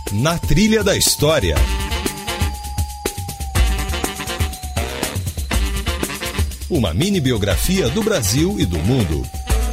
Na Trilha da História. Uma mini biografia do Brasil e do mundo.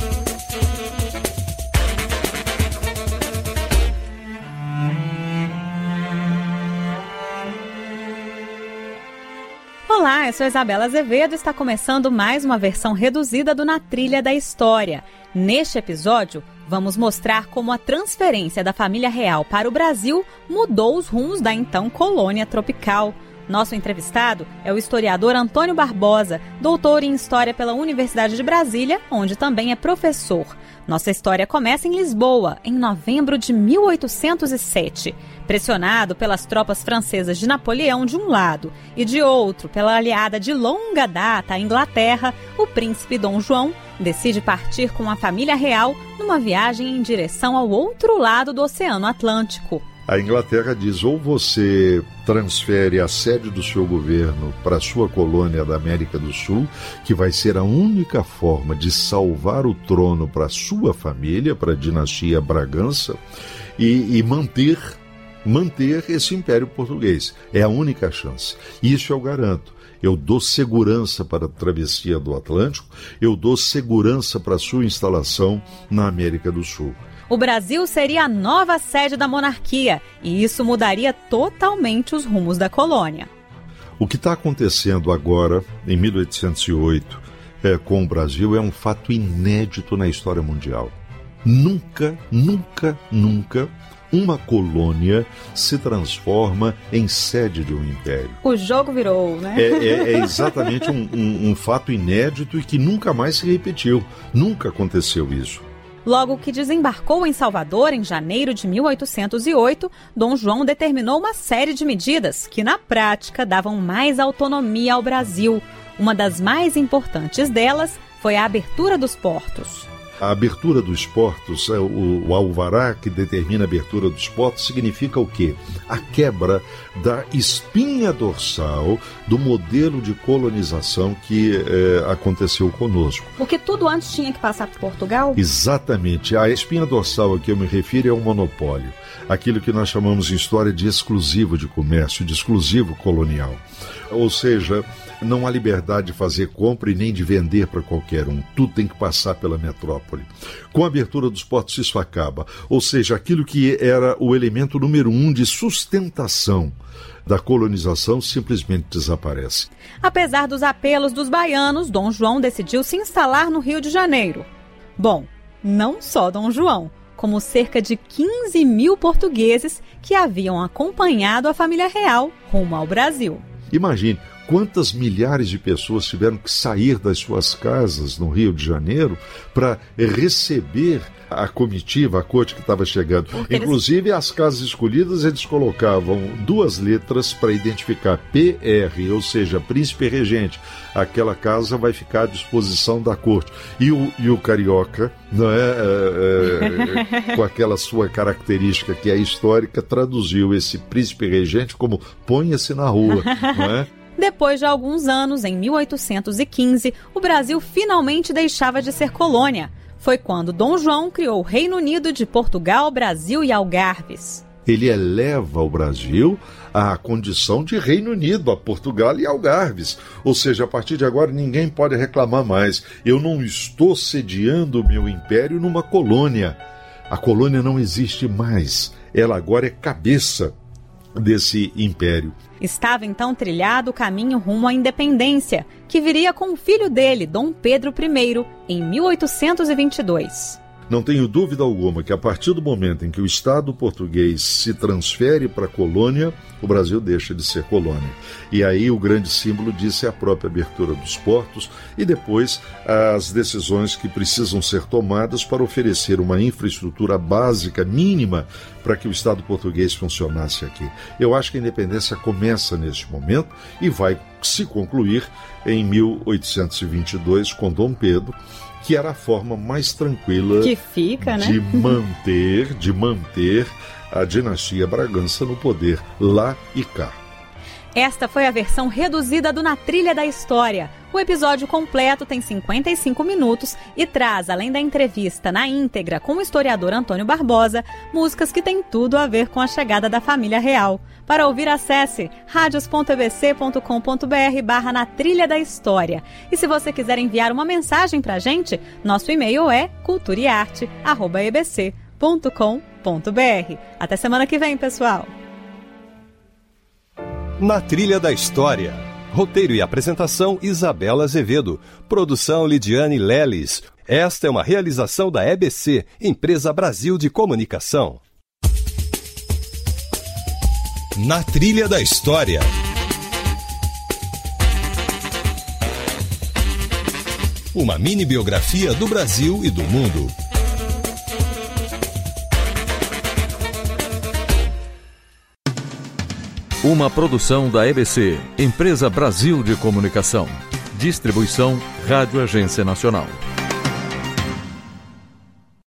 Olá, eu sou Isabela Azevedo e está começando mais uma versão reduzida do Na Trilha da História. Neste episódio, vamos mostrar como a transferência da família real para o Brasil mudou os rumos da então colônia tropical. Nosso entrevistado é o historiador Antônio Barbosa, doutor em História pela Universidade de Brasília, onde também é professor. Nossa história começa em Lisboa, em novembro de 1807. Pressionado pelas tropas francesas de Napoleão de um lado e de outro pela aliada de longa data, a Inglaterra, o príncipe Dom João decide partir com a família real numa viagem em direção ao outro lado do Oceano Atlântico. A Inglaterra diz: ou você transfere a sede do seu governo para a sua colônia da América do Sul, que vai ser a única forma de salvar o trono para a sua família, para a dinastia Bragança, e manter esse império português. É a única chance. Isso eu garanto. Eu dou segurança para a travessia do Atlântico, eu dou segurança para a sua instalação na América do Sul. O Brasil seria a nova sede da monarquia e isso mudaria totalmente os rumos da colônia. O que está acontecendo agora, em 1808, com o Brasil é um fato inédito na história mundial. Nunca uma colônia se transforma em sede de um império. O jogo virou, né? É exatamente um fato inédito e que nunca mais se repetiu. Nunca aconteceu isso. Logo que desembarcou em Salvador, em janeiro de 1808, Dom João determinou uma série de medidas que, na prática, davam mais autonomia ao Brasil. Uma das mais importantes delas foi a abertura dos portos. A abertura dos portos, o alvará que determina a abertura dos portos, significa o quê? A quebra da espinha dorsal do modelo de colonização que aconteceu conosco. Porque tudo antes tinha que passar por Portugal? Exatamente. A espinha dorsal a que eu me refiro é o monopólio. Aquilo que nós chamamos em história de exclusivo de comércio, de exclusivo colonial. Ou seja, não há liberdade de fazer compra e nem de vender para qualquer um. Tudo tem que passar pela metrópole. Com a abertura dos portos isso acaba. Ou seja, aquilo que era o elemento número 1 de sustentação da colonização simplesmente desaparece. Apesar dos apelos dos baianos, Dom João decidiu se instalar no Rio de Janeiro. Bom, não só Dom João, como cerca de 15 mil portugueses que haviam acompanhado a família real rumo ao Brasil. Imagine quantas milhares de pessoas tiveram que sair das suas casas no Rio de Janeiro para receber a comitiva, a corte que estava chegando. Inclusive, as casas escolhidas, eles colocavam 2 letras para identificar PR, ou seja, príncipe regente. Aquela casa vai ficar à disposição da corte. E o carioca, não é, com aquela sua característica que é histórica, traduziu esse príncipe regente como ponha-se na rua, não é? Depois de alguns anos, em 1815, o Brasil finalmente deixava de ser colônia. Foi quando Dom João criou o Reino Unido de Portugal, Brasil e Algarves. Ele eleva o Brasil à condição de Reino Unido, a Portugal e Algarves. Ou seja, a partir de agora ninguém pode reclamar mais. Eu não estou sediando o meu império numa colônia. A colônia não existe mais. Ela agora é cabeça desse império. Estava então trilhado o caminho rumo à independência, que viria com o filho dele, Dom Pedro I, em 1822. Não tenho dúvida alguma que a partir do momento em que o Estado português se transfere para a colônia, o Brasil deixa de ser colônia. E aí o grande símbolo disso é a própria abertura dos portos e depois as decisões que precisam ser tomadas para oferecer uma infraestrutura básica mínima para que o Estado português funcionasse aqui. Eu acho que a independência começa neste momento e vai se concluir em 1822 com Dom Pedro, que era a forma mais tranquila que fica, né? de manter a dinastia Bragança no poder lá e cá. Esta foi a versão reduzida do Na Trilha da História, O episódio completo tem 55 minutos e traz, além da entrevista na íntegra com o historiador Antônio Barbosa, músicas que têm tudo a ver com a chegada da família real. Para ouvir, acesse radios.ebc.com.br/na trilha da história. E se você quiser enviar uma mensagem pra gente, nosso e-mail é culturaearte@ebc.com.br. Até semana que vem, pessoal! Na Trilha da História. Roteiro e apresentação, Isabela Azevedo. Produção, Lidiane Leles. Esta é uma realização da EBC, Empresa Brasil de Comunicação. Na Trilha da História. Uma mini biografia do Brasil e do mundo. Uma produção da EBC, Empresa Brasil de Comunicação. Distribuição Rádio Agência Nacional.